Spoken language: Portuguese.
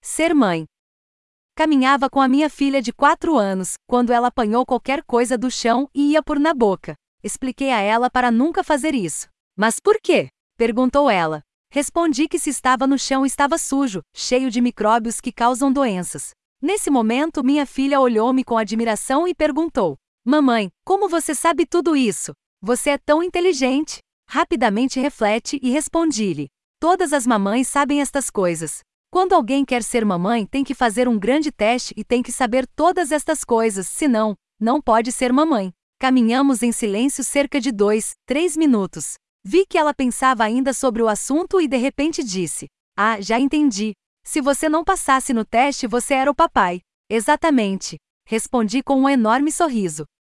Ser mãe. Caminhava com a minha filha de 4 anos, quando ela apanhou qualquer coisa do chão e ia pôr na boca. Expliquei a ela para nunca fazer isso. Mas por quê? Perguntou ela. Respondi que se estava no chão estava sujo, cheio de micróbios que causam doenças. Nesse momento, minha filha olhou-me com admiração e perguntou: Mamãe, como você sabe tudo isso? Você é tão inteligente. Rapidamente refleti e respondi-lhe: Todas as mamães sabem estas coisas. Quando alguém quer ser mamãe, tem que fazer um grande teste e tem que saber todas estas coisas, senão, não pode ser mamãe. Caminhamos em silêncio cerca de 2, 3 minutos. Vi que ela pensava ainda sobre o assunto e de repente disse: Ah, já entendi. Se você não passasse no teste, você era o papai. Exatamente. Respondi com um enorme sorriso.